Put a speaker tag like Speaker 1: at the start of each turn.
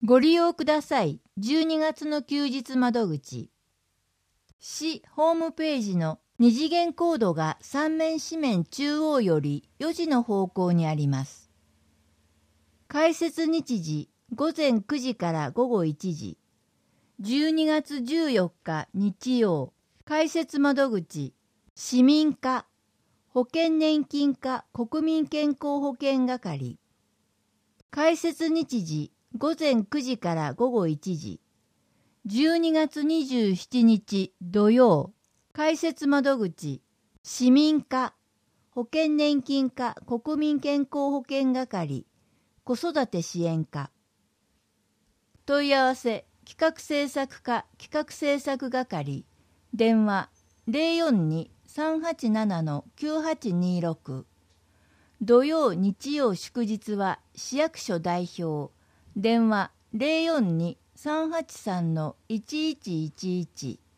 Speaker 1: ご利用ください。12月の休日窓口。市ホームページの二次元コードが三面四面中央より4時の方向にあります。開設日時午前9時から午後1時。12月14日日曜。開設窓口。市民課、保険年金課国民健康保険係。開設日時午前9時から午後1時。12月27日土曜。開設窓口。市民課、保険年金課国民健康保険係。子育て支援課。問い合わせ企画制作課企画制作係。電話 042-387-9826。土曜日曜祝日は市役所代表。電話 042-383-1111。